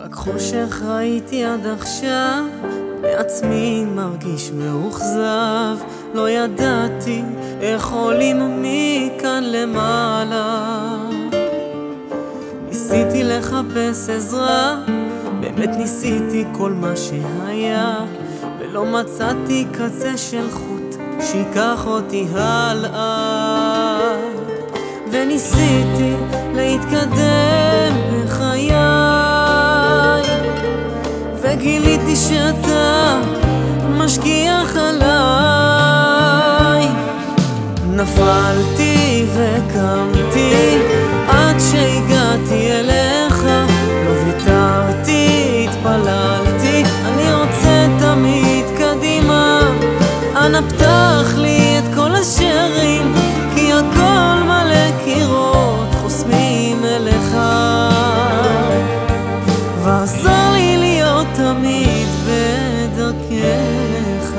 רק חושך ראיתי עד עכשיו, בעצמי מרגיש מאוכזב. לא ידעתי איך עולים מכאן למעלה. ניסיתי לחפש עזרה, באמת ניסיתי כל מה שהיה, ולא מצאתי קצה של חוט שיקח אותי הלאה. וניסיתי להתקדם בחיי, וגיליתי שאתה משגיח עליי. נפלתי וקמתי עד שהגעתי אליך, לא ויתרתי, התפללתי, אני רוצה תמיד קדימה. אנא פתח לי את כל השערים, כי הכל מלא קירות חוסמים אליך, ועזור לי להיות תמיד בדרכך.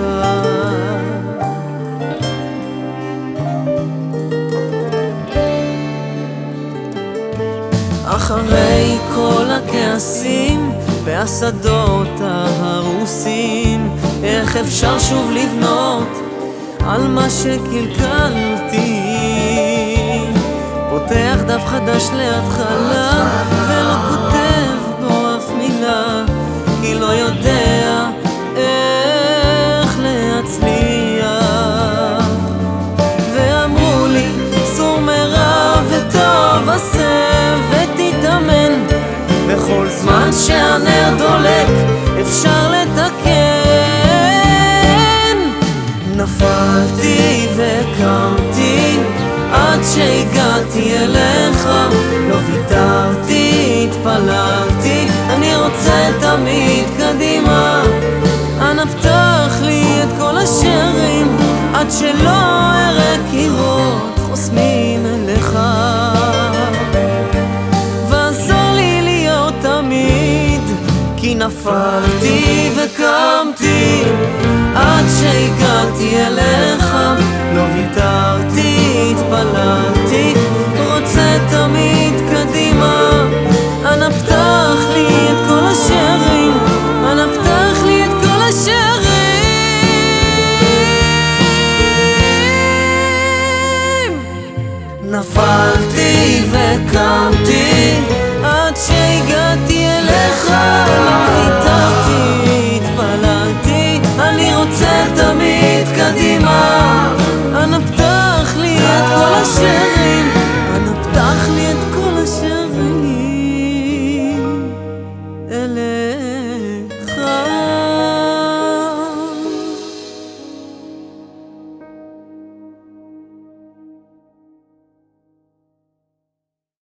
אחרי כל הכעסים והשדות ההרוסים, איך אפשר שוב לבנות על מה שקלקלתי? פותח דף חדש להתחלה, ולא כותב בו אף מילה, כי לא יודע איך להצליח. ואמרו לי, סור מרע וטוב עשה ותתאמן, בכל זמן שהנר דולק אפשר לתקן. נפלתי וקמתי עד שהגעתי אליך, לא ויתרתי, התפללתי, אני רוצה תמיד קדימה. אנא פתח לי את כל השערים, עד שלא אראה קירות חוסמים אליך, ועזור לי להיות תמיד, כי נפלתי וקמתי עד שהגעתי אליך, לא ויתרתי, התפללתי,